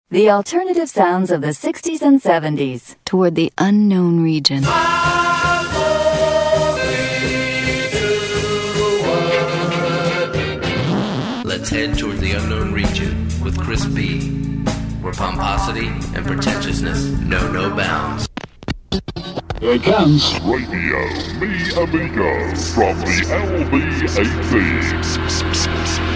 The alternative sounds of the 60s and 70s toward the unknown region. Let's head toward the unknown region with Chris B, where pomposity and pretentiousness know no bounds. Here comes Radio Me Amigo from the LB-18.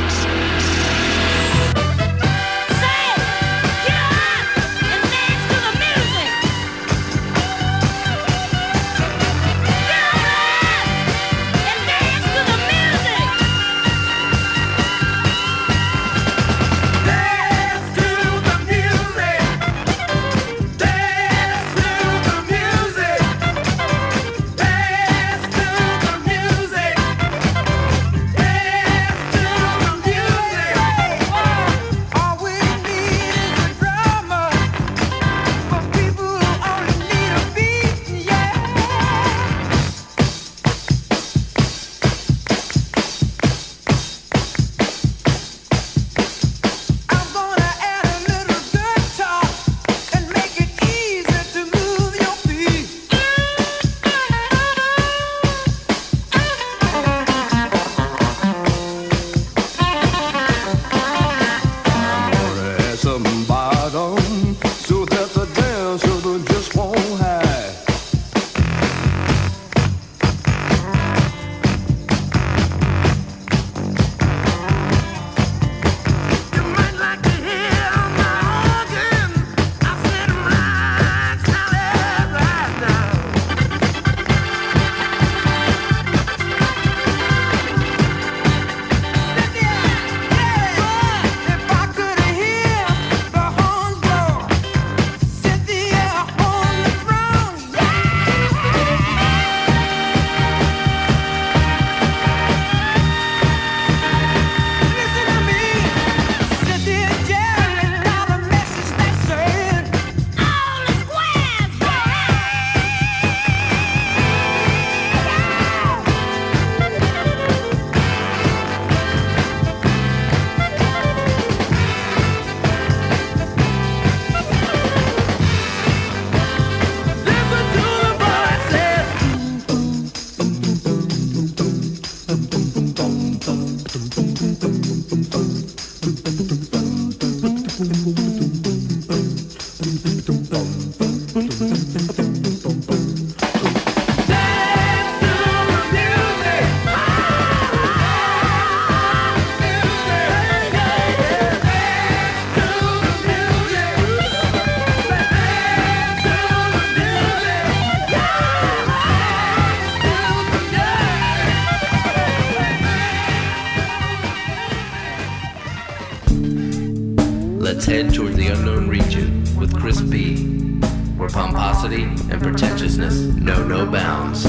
Let's head toward the unknown region with Chris B, where pomposity and pretentiousness know no bounds.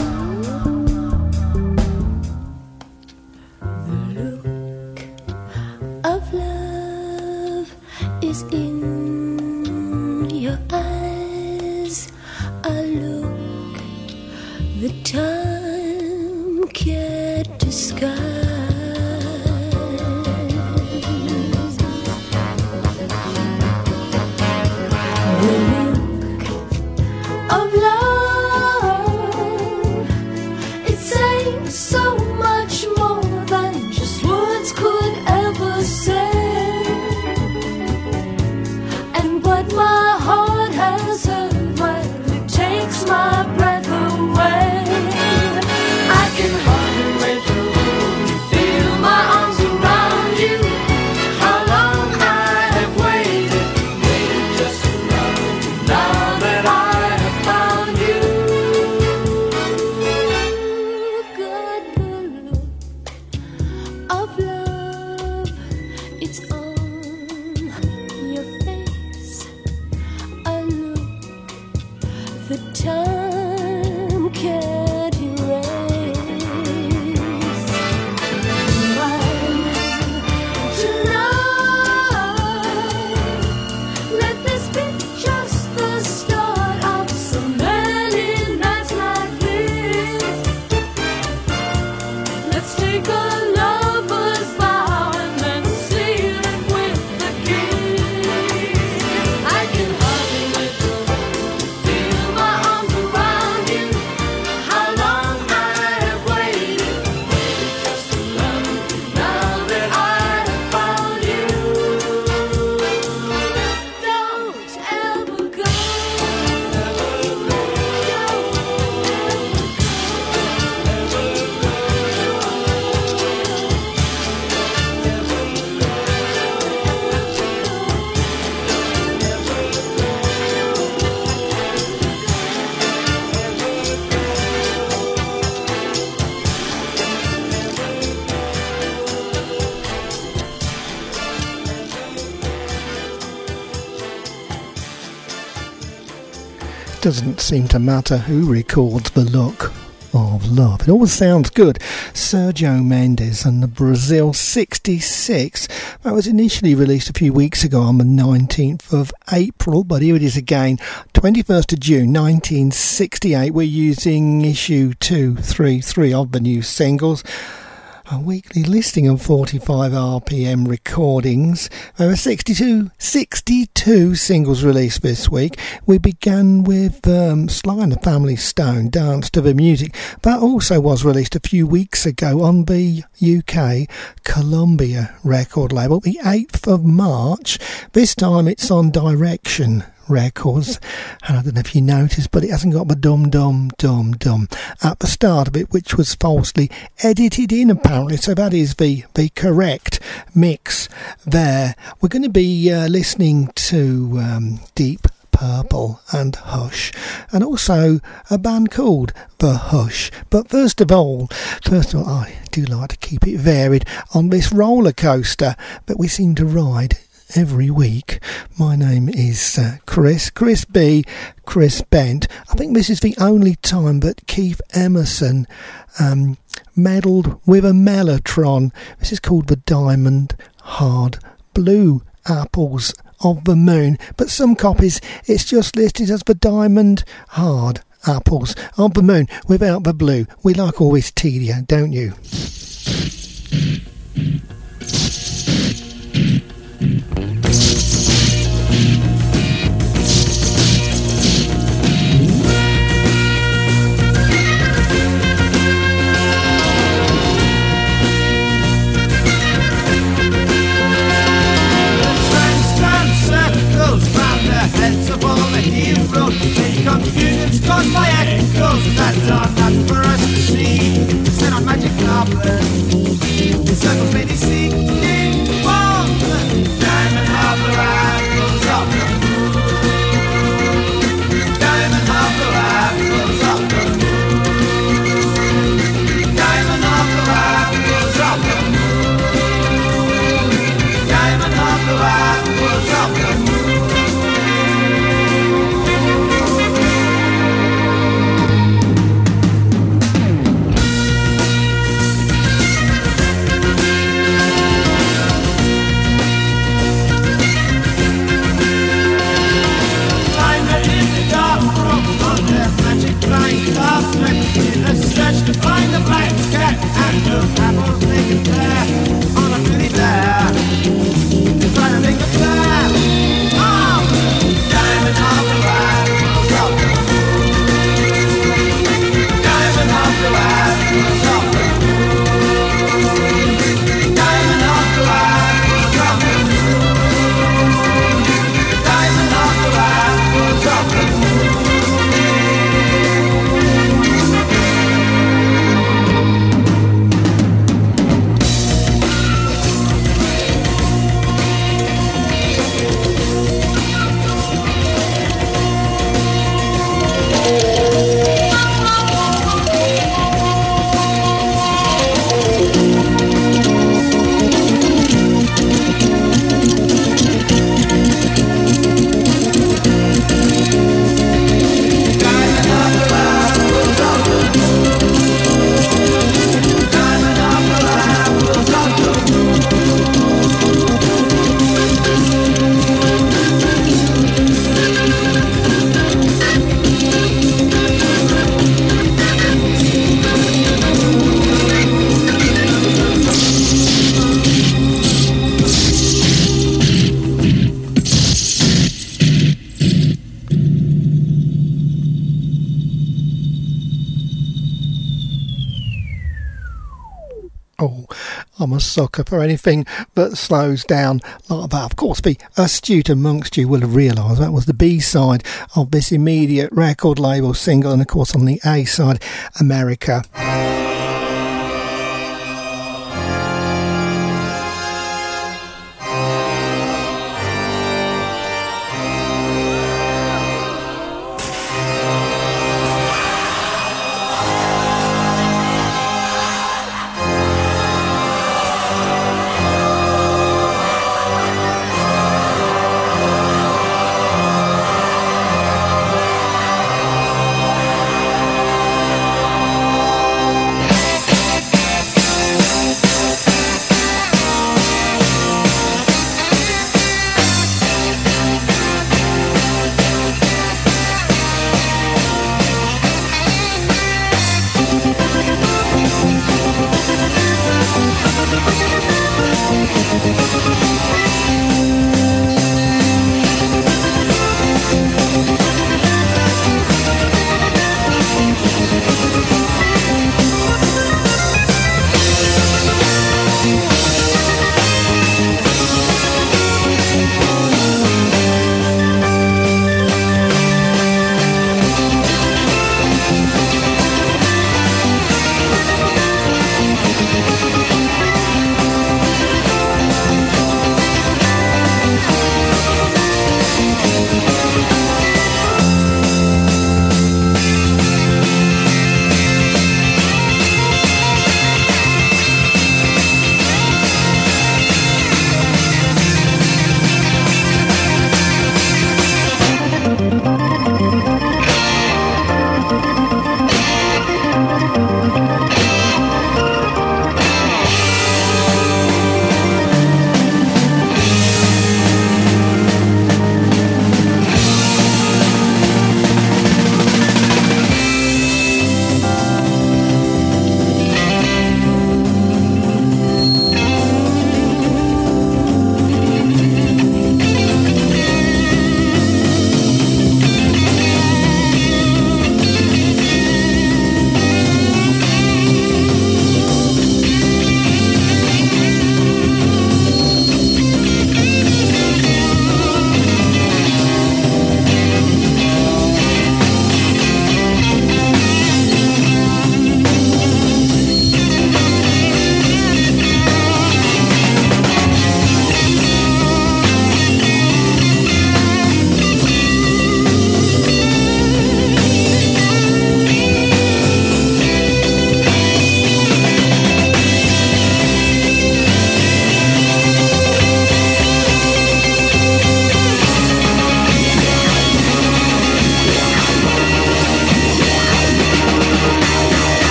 The look of love is in your eyes. A look that time can't disguise. Doesn't seem to matter who records the look of love. It always sounds good. Sergio Mendes and the Brazil 66. That was initially released a few weeks ago on the 19th of April, but here it is again, 21st of June 1968. We're using issue 233 of the new singles. A weekly listing of 45 RPM recordings. There were 62 singles released this week. We began with Sly and the Family Stone, Dance to the Music. That also was released a few weeks ago on the UK Columbia record label, the 8th of March. This time it's on Direction Records, and I don't know if you noticed, but it hasn't got the dum dum dum dum at the start of it, which was falsely edited in apparently, so that is the correct mix there. We're going to be listening to Deep Purple and Hush, and also a band called The Hush. But first of all, I do like to keep it varied on this roller coaster that we seem to ride every week. My name is Chris B, Chris Bent. I think this is the only time that Keith Emerson meddled with a mellotron. This is called the Diamond Hard Blue Apples of the Moon, but some copies it's just listed as the Diamond Hard Apples of the Moon without the blue. We like all this tedium, don't you? Heads of all the heroes, the confusion's caused by echoes that are not for us to see. Set on magic carpet, the circles may be seeking for the diamond harbor apples of the moon. Diamond harbor apples of the moon. Diamond harbor apples of the moon. Diamond harbor apples of the moon. Flying carpet in a search to find the black cat and the apples make it there on a pretty there. Try to make a flare. Oh, diamond harbor apples of the moon. Diamond harbor apples of the moon. Diamond harbor apples of the moon. Diamond harbor apples of the moon. I'm a sucker for anything that slows down like that. Of course, the astute amongst you will have realised that was the B-side of this immediate record label single, and of course on the A-side, America.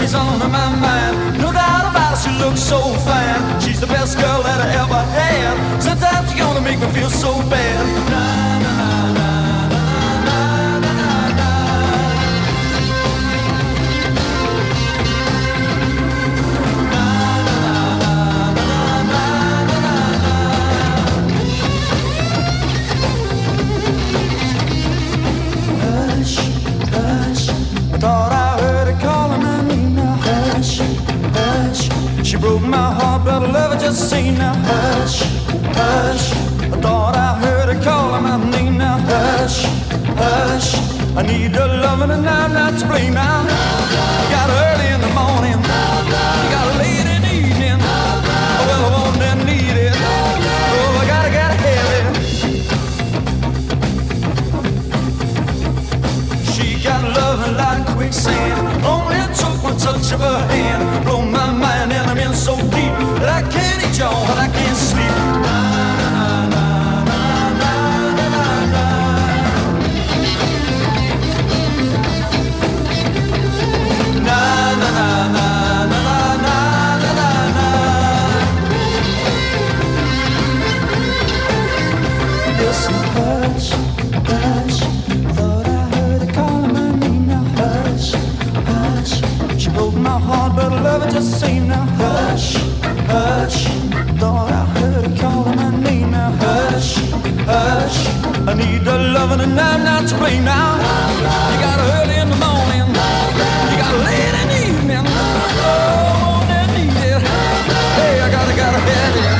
always on my mind. No doubt about it, she looks so fine. She's the best girl that I ever had. Sometimes you're gonna make me feel so bad. Na, na, na, na. I thought I heard her calling my name now. Hush, hush. She broke my heart, but I love her just the same now. Hush, hush. I thought I heard her calling my name now. Hush, hush. I need her loving and I'm not to blame now. You got her early in the morning. You got her late in the evening. Oh, well, I want and need it. Oh, I gotta have it. She got loving like quicksand. Only took one touch of her hand. Blow my mind and I'm in so deep that I can't eat y'all and I can't sleep. Na, na, na, na, na, na, na, na, na, na, na, na, na, na, na. Listen, hush, hush. Thought I heard her calling my name now. Hush, hush. She broke my heart, but I love her just the same now. Hush, hush. Thought I heard her calling my name now. Hush, hush. I need her loving and I'm not to blame now. You got her early in the morning. You got her late in the evening. Oh, I need it. Hey, I gotta have it.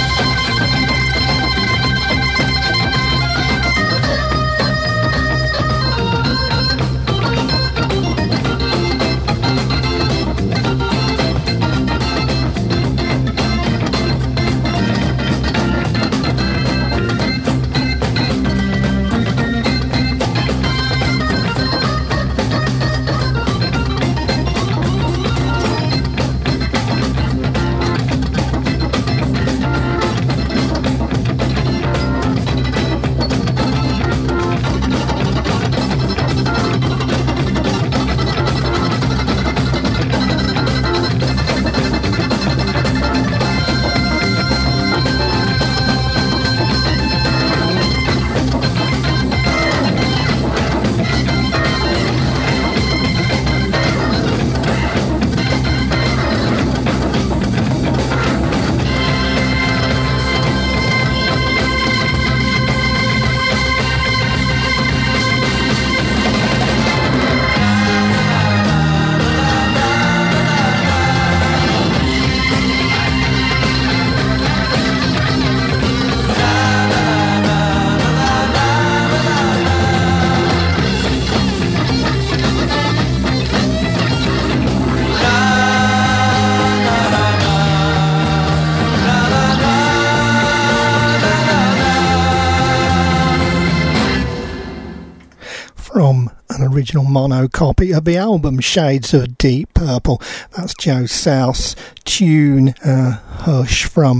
Original mono copy of the album Shades of Deep Purple. That's Joe South's tune, Hush, from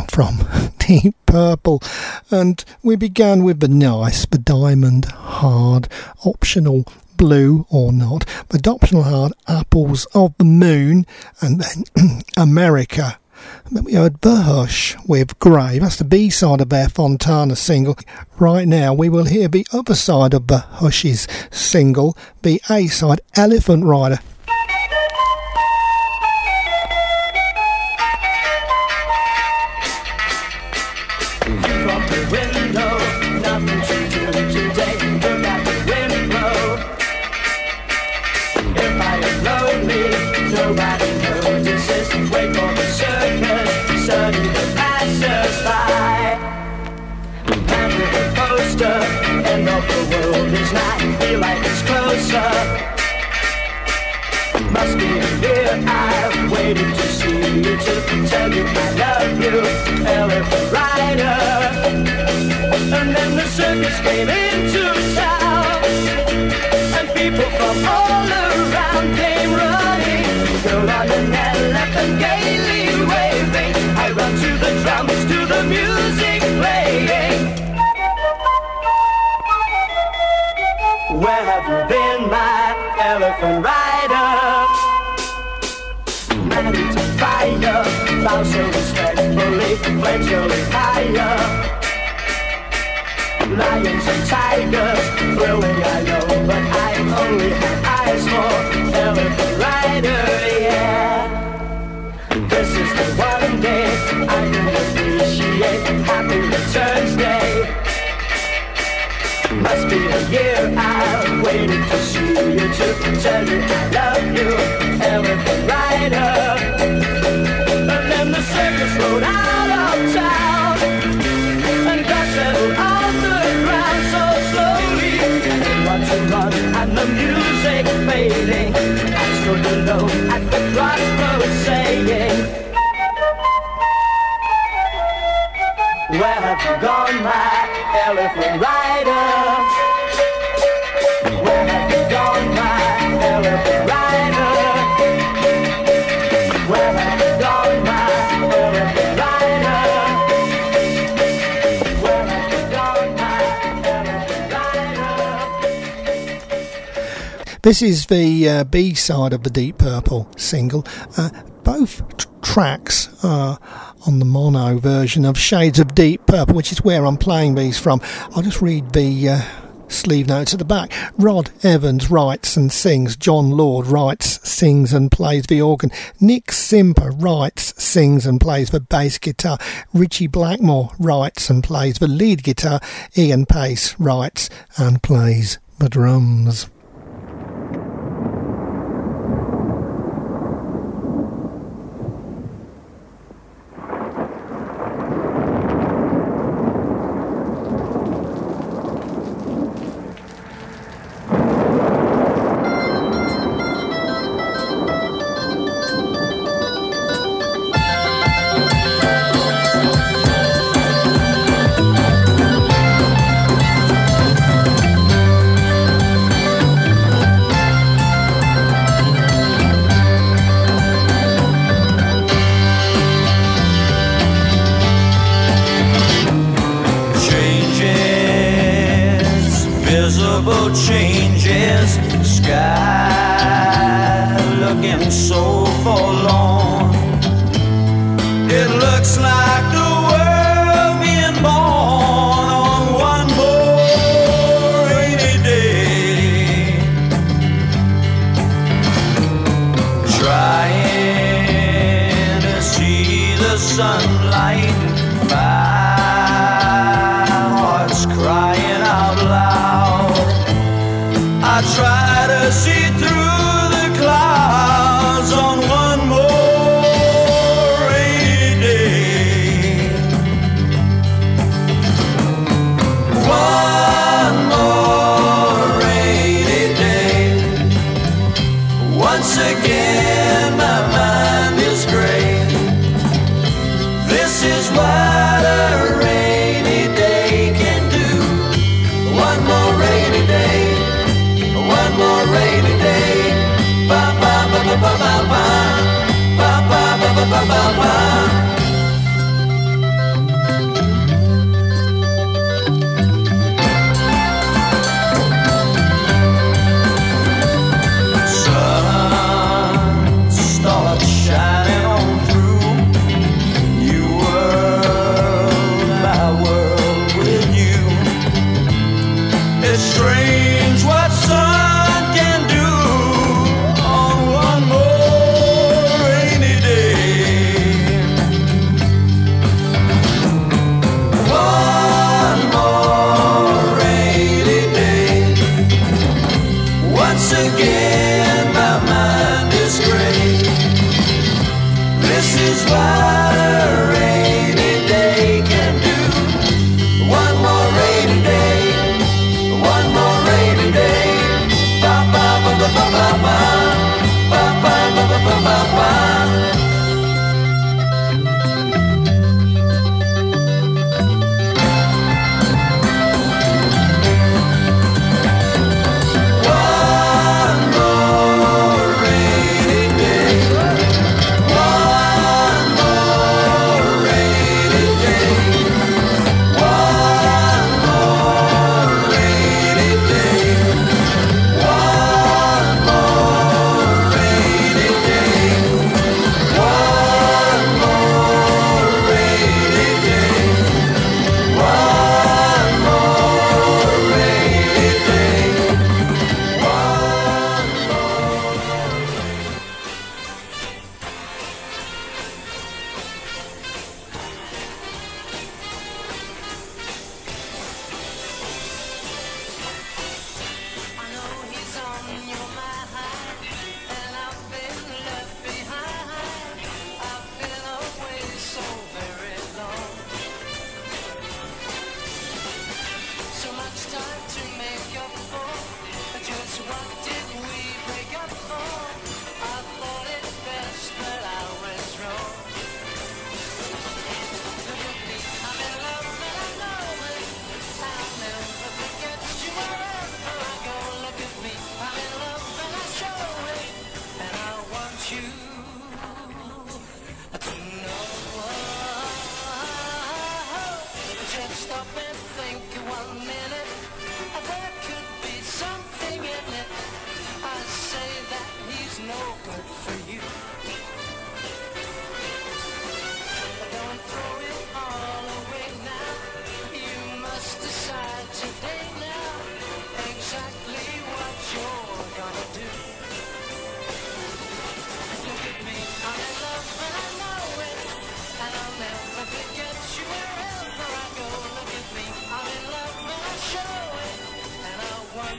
Deep Purple. And we began with the nice, the Diamond Hard, Optional Blue or Not, the Optional Hard, Apples of the Moon, and then America. And then we heard The Hush with Grey. That's the B-side of their Fontana single. Right now we will hear the other side of The Hush's single, the A-side, Elephant Rider. From the window, nothing to do today. Look at the window. If I am lonely, nobody notices. Wait for the circus, study the passers-by. After the poster, end of the world is nigh. Feel like it's closer. Must be a year I've waited to see you, to tell you I love you, Elephant Rider. And then the circus came into town, and people from all around came running. Girl on an elephant gaily waving. I run to the drums, to the music playing. Where have you been, my Elephant Rider? bow so respectfully, flames going higher. Lions and tigers, thrilling I know, but I only have eyes for Elephant Rider, yeah. This is the one day I can appreciate, Happy Returns Day. Must be a year I've waited to see you, to tell you I love you, Elephant Rider. And then the circus rode out of town, and dust settled on the ground so slowly. And they run to run, and the music fading. I stood alone at the crossroads saying, where have you gone, my Elephant Rider? Where have you gone, my Elephant Rider? Where have you gone, my Elephant Rider? Where have you gone, my Elephant Rider? This is the B-side of the Deep Purple single. Both tracks are on the mono version of Shades of Deep Purple, which is where I'm playing these from. I'll just read the sleeve notes at the back. Rod Evans writes and sings. John Lord writes, sings and plays the organ. Nick Simper writes, sings and plays the bass guitar. Richie Blackmore writes and plays the lead guitar. Ian Pace writes and plays the drums. One more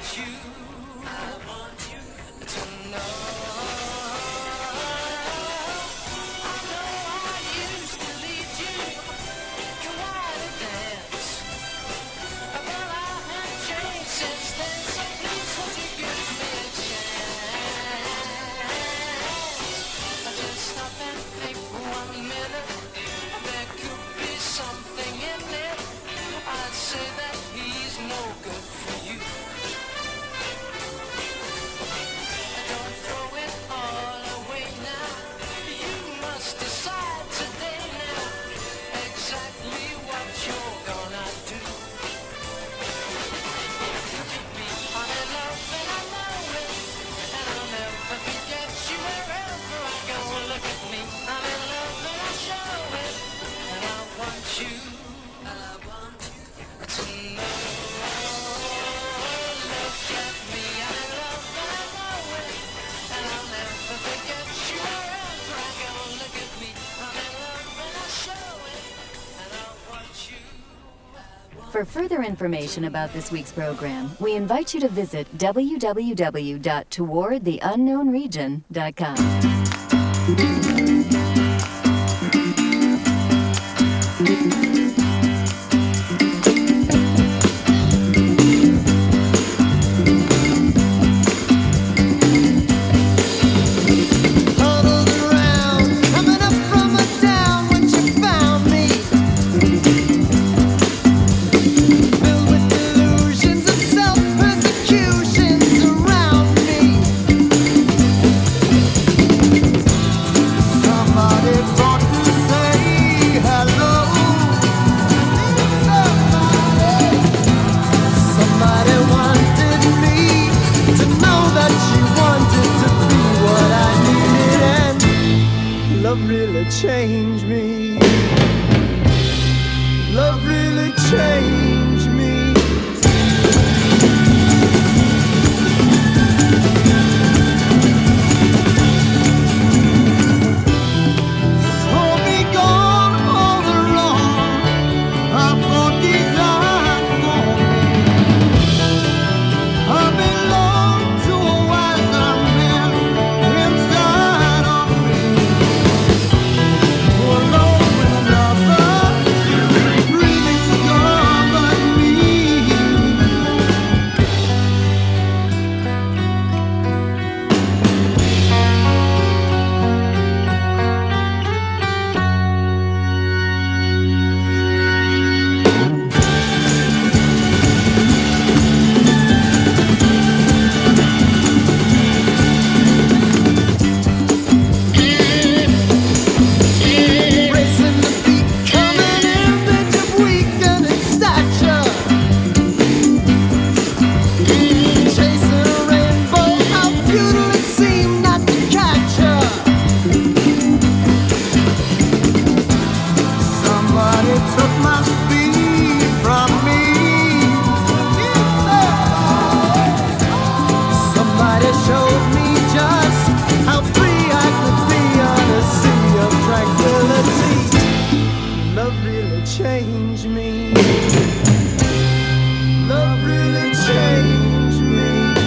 For further information about this week's program, we invite you to visit www.towardtheunknownregion.com. Change me. Love really changed me. So be gone all along. I thought desire for me. I belong to a wiser man inside of me. Alone with another, breathing together me. Racing the beat, coming in bit of weekend in stature. Chasing a rainbow, how futile it seemed not to catch her. Somebody took my speed from me. Somebody showed me just how free I could be on a sea of tranquility. Love really changed me. Love really changed me.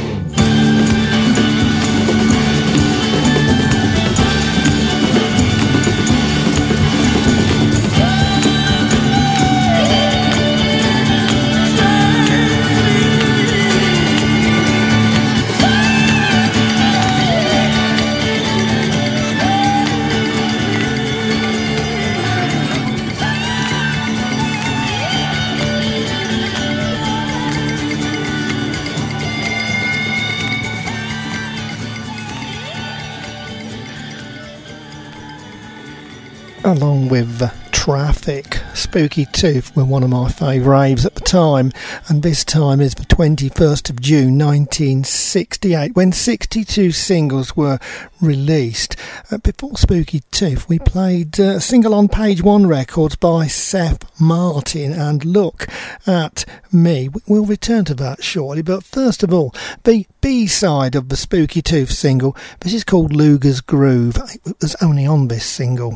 Along with Traffic, Spooky Tooth were one of my favourite raves at the time, and this time is the 21st of June 1968 when 62 singles were released. Before Spooky Tooth we played a single on Page One Records by Seth Martin and Look at Me. We'll return to that shortly, but first of all, the B-side of the Spooky Tooth single. This is called Luger's Groove. It was only on this single.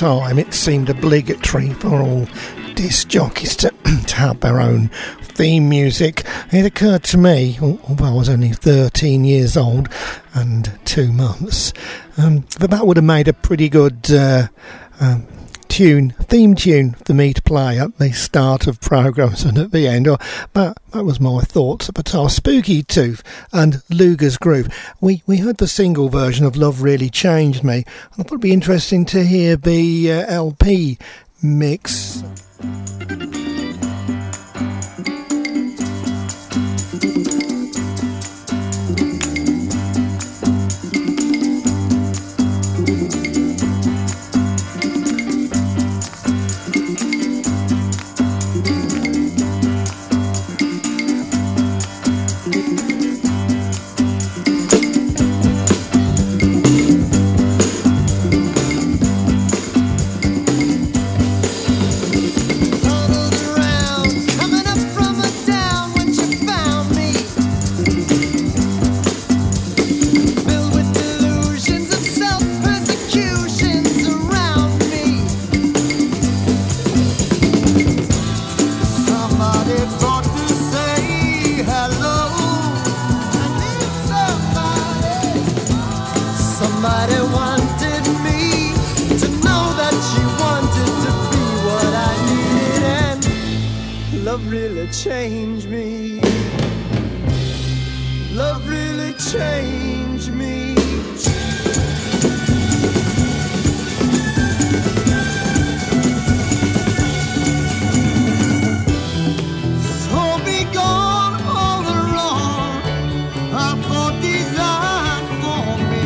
time it seemed obligatory for all disc jockeys to have their own theme music. It occurred to me, although I was only 13 years old and 2 months, that would have made a pretty good theme tune for me to play at the start of programmes and at the end. But that was my thoughts at the time. Spooky Tooth and Luger's Groove. We heard the single version of Love Really Changed Me. I thought it'd be interesting to hear the LP mix. Change me. Love really changed me. So be gone all the wrong I thought designed for me.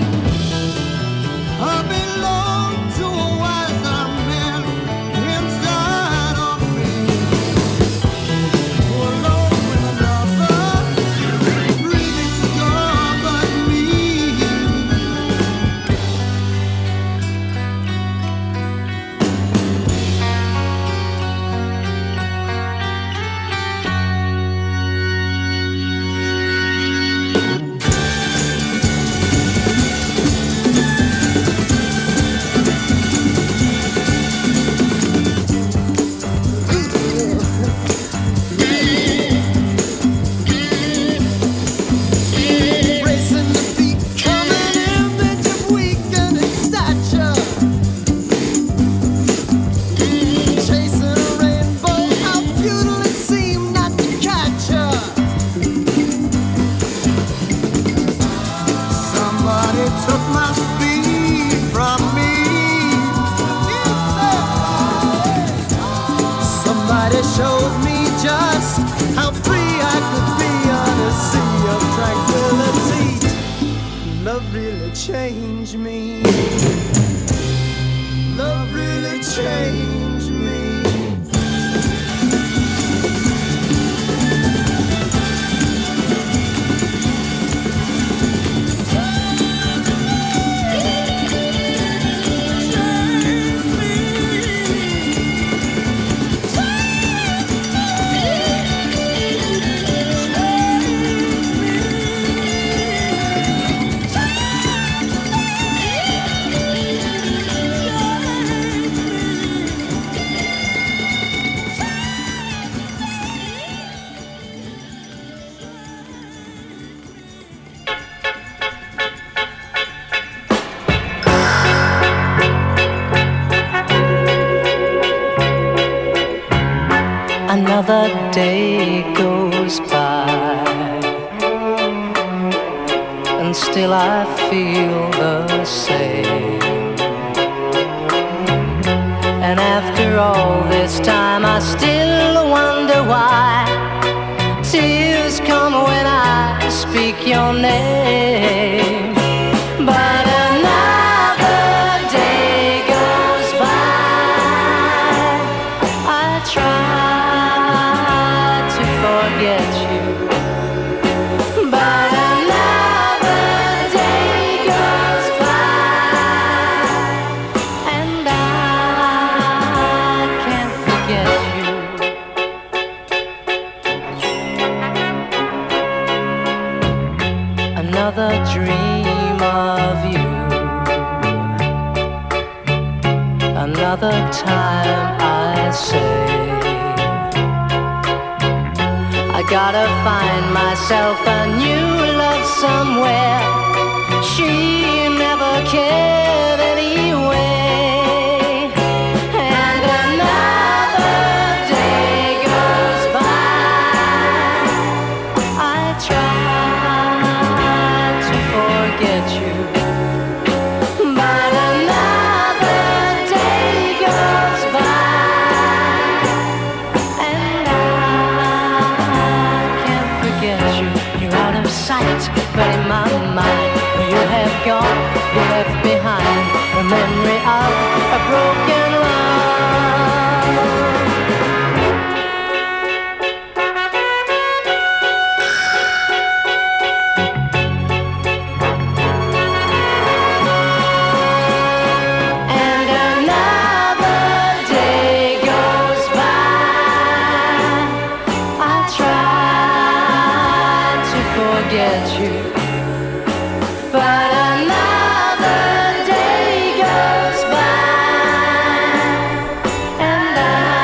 I belong to a wiser man inside of me. Alone with another, breathing together change me. Love really changed me. Another day goes by, and still I feel the same. And after all this time I still wonder why tears come when I speak your name. But another day goes by, I try forget you, but another day goes by, and I can't forget you. Another dream of you another time I say I gotta find myself a new love somewhere. She never cared anyway. And another day goes by. I try to forget you, but another day goes by, and I can't forget you. You're out of sight, but in my mind you have gone, you left behind the memory of a broken love. And another day goes by. I try to forget you, but another day goes by, and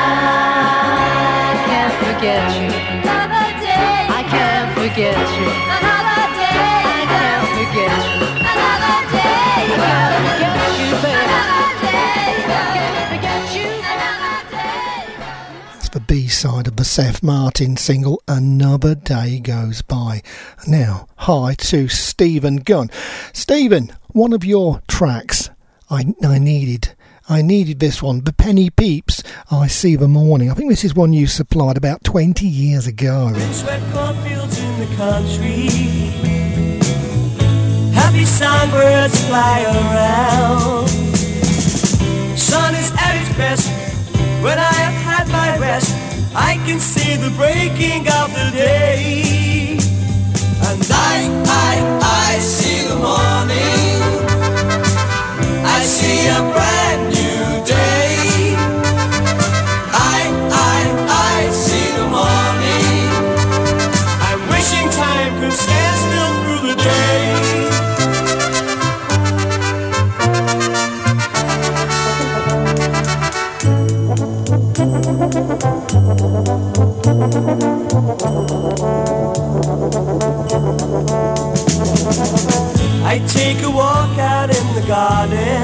I can't forget you. Another day, I can't forget you. Another day, I can't forget you. Another day, I can't forget you, baby. Another day, I can't forget you. Another day. That's the B-side of the Seth Martin single, Another Day Goes By. Now, hi to Stephen Gunn. Stephen, one of your tracks I needed this one, the Penny Peeps, I See the Morning. I think this is one you supplied about 20 years ago. Sweat cornfields in the country, happy songbirds fly around. Sun is at its best when I have had my rest. I can see the breaking of the day, and I see the morning. I see a brand new day. I see the morning. I'm wishing time could stand still through the day. I take a walk out in the garden.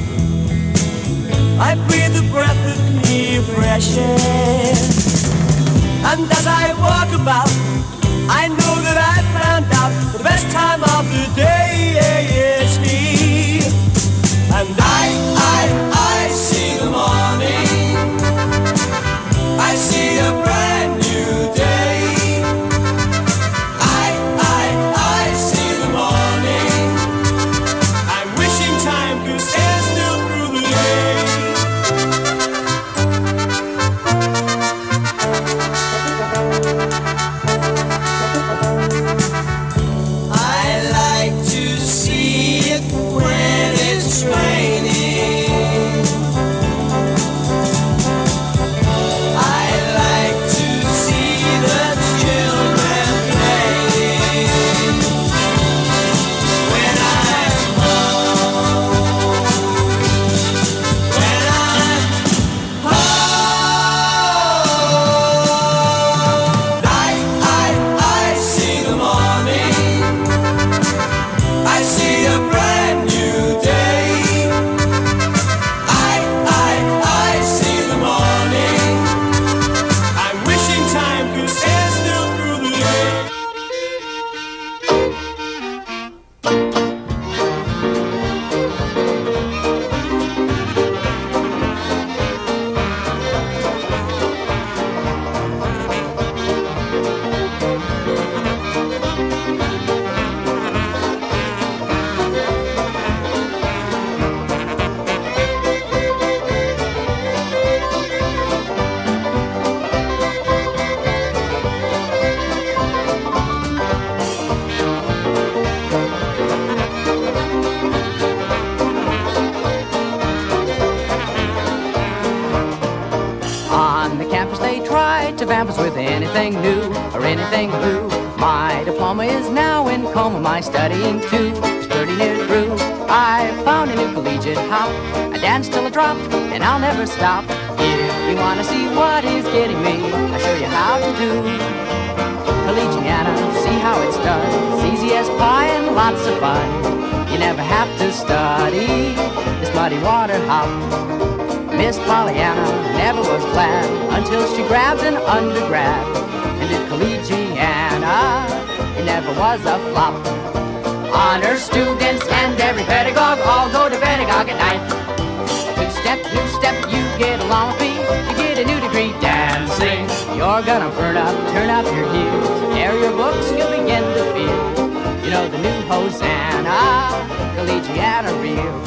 I breathe the breath of clear fresh air. And as I walk about, I know that I found out the best time of the day is here. And I see the morning. I see a brand new day. I see the morning. I'm wishing time could stand still through the day. I like to see it when it's raining. I like to see the children playing. When I'm home, when I'm home, I see the morning. I see a brand new day. I see the morning. I'm wishing time could stand still through the day. On the campus they try to vamp us with anything new or anything blue. My diploma is now in coma, my studying too. 30 near through, I found a new collegiate hop. I danced till I dropped, and I'll never stop. If you wanna see what is getting me, I'll show you how to do Collegiana, see how it's done. It's easy as pie and lots of fun. You never have to study this muddy water hop. Miss Pollyanna never was glad until she grabbed an undergrad and did Collegiana. It never was a flop. Honor students and every pedagogue all go to pedagogue at night. New step, you get along with me. You get a new degree dancing. You're gonna burn up, turn up your heels. Air your books, you'll begin to feel, you know, the new Hosanna, Collegiana reel.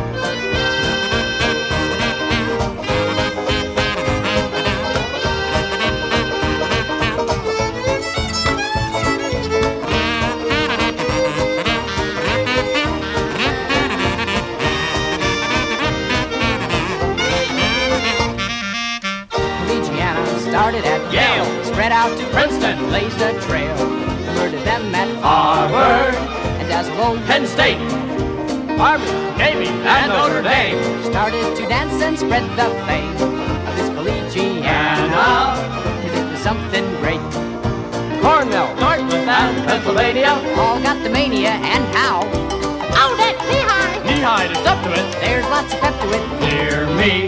Started at Yale, spread out to Princeton, blazed a trail, converted them at Harvard, and dazzled Penn State, Army, Navy, and Notre Dame. Started to dance and spread the fame of this Collegiana, 'cause it was something great. Cornell, Dartmouth, and Pennsylvania all got the mania, and how? Oh, that knee-high! Knee-high to step to it. There's lots of pep to it. Hear me.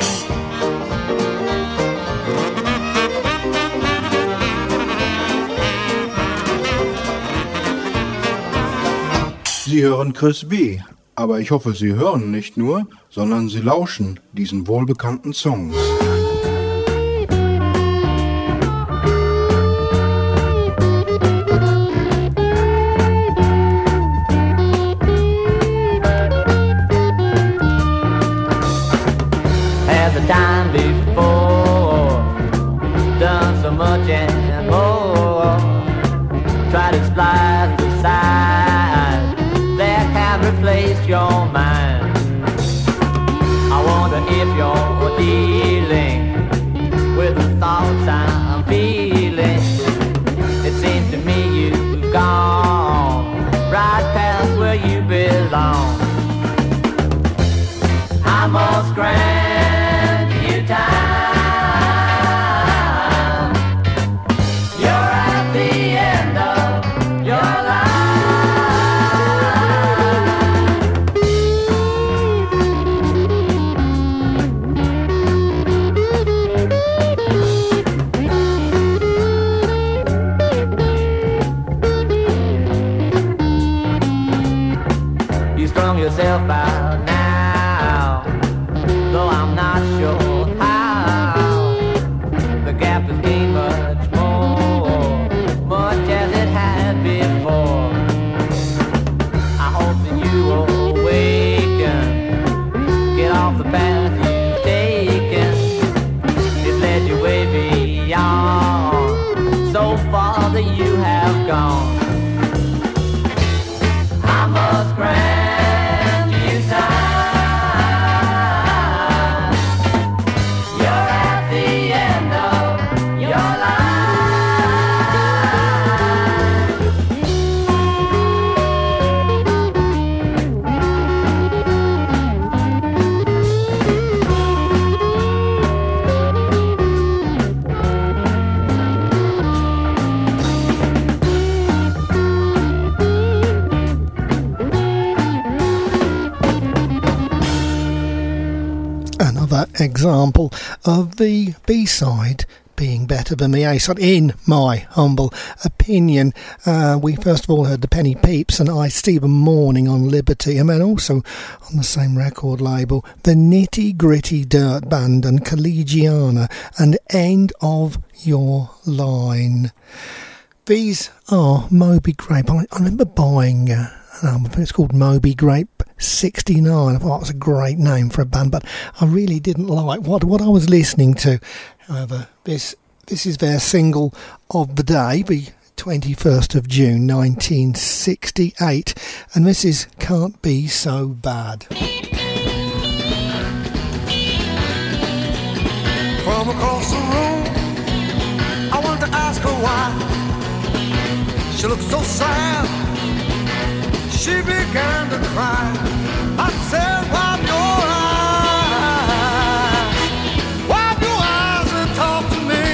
Sie hören Chris B., aber ich hoffe, Sie hören nicht nur, sondern Sie lauschen diesen wohlbekannten Songs. Had the time before, done so much and more, tried to splice the side that have replaced your mind. I wonder if you're dealing with the thoughts I'm feeling. It seems to me you've gone right past where you belong. I must grant you time. You're at the end of your life. You strung yourself out now, though I'm not sure how. The gap has gained much more, much as it had before. I hope that you awaken, get off the path you've taken. It led you way beyond, so far that you have gone. I must grant you time. You're at the end of your life. Another example of the B-side being better than the A-side, in my humble opinion. We first of all heard the Penny Peeps and I, Stephen Morning on Liberty, and then also on the same record label, the Nitty Gritty Dirt Band and Collegiana and End of Your Line. These are Moby Grape. I remember buying it's called Moby Grape 69. I thought it was a great name for a band, but I really didn't like what I was listening to. However, this is their single of the day, the 21st of June 1968, and this is Can't Be So Bad. From across the room, I wanted to ask her why. She looked so sad, she began to cry. I said, wipe your eyes. Wipe your eyes and talk to me.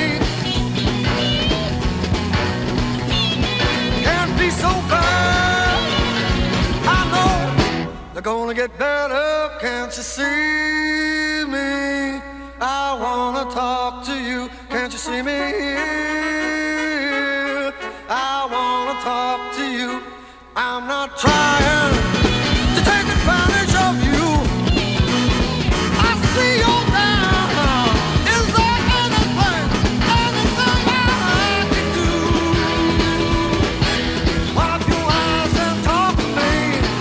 Can't be so bad. I know they're gonna get better. Can't you see me? I wanna talk to you. Can't you see me? I wanna talk to you. I'm not trying to take advantage of you. I see you're down. Is there anything I can do? Wipe your eyes and talk to me.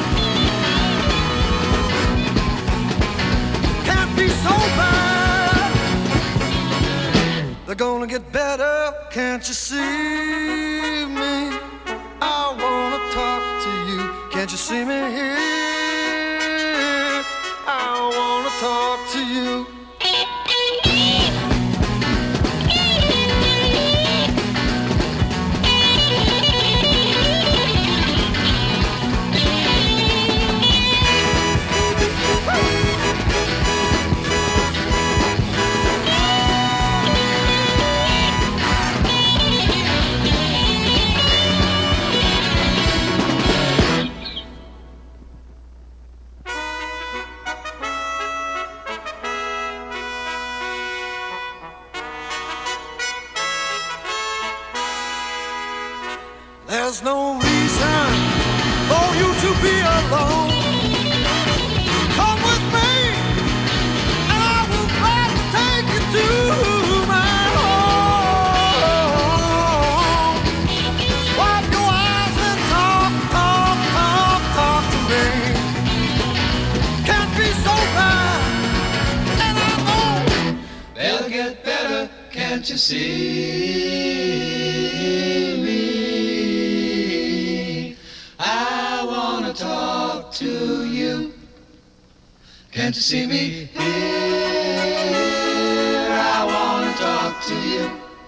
Can't be so bad. They're gonna get better. Can't you see me? I wanna talk to you. Can't you see me here? I wanna talk to you. There's no reason for you to be alone. Come with me, and I will gladly take you to my home. Wipe your eyes and talk to me. Can't be so bad, and I know they'll get better. Can't you see me? I wanna talk to you. Can't you see me here? I wanna talk to you.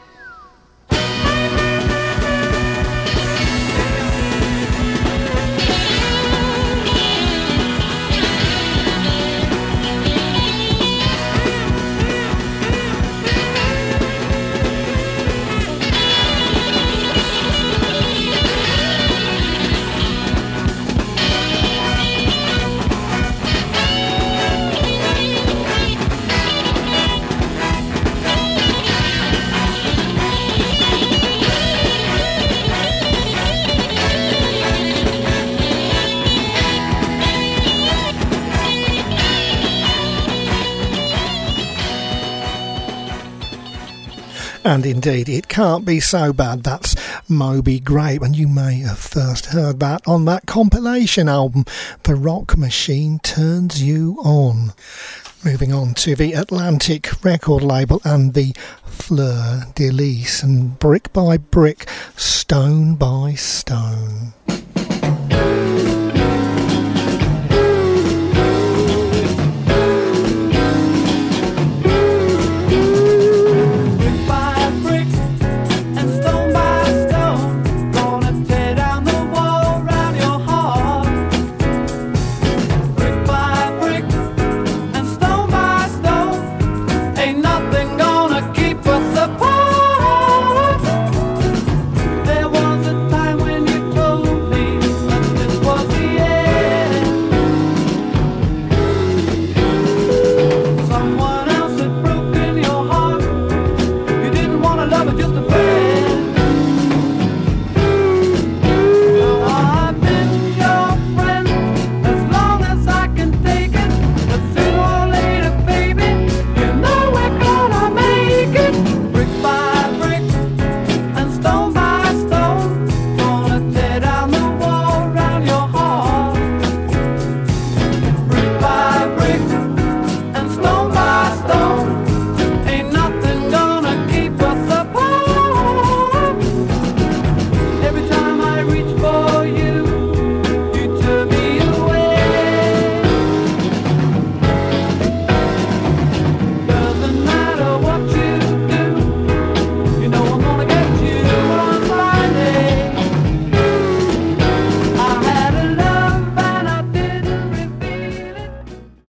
And indeed, it can't be so bad. That's Moby Grape, and you may have first heard that on that compilation album, The Rock Machine Turns You On. Moving on to the Atlantic record label and the Fleur de Lis, and Brick by Brick, Stone by Stone.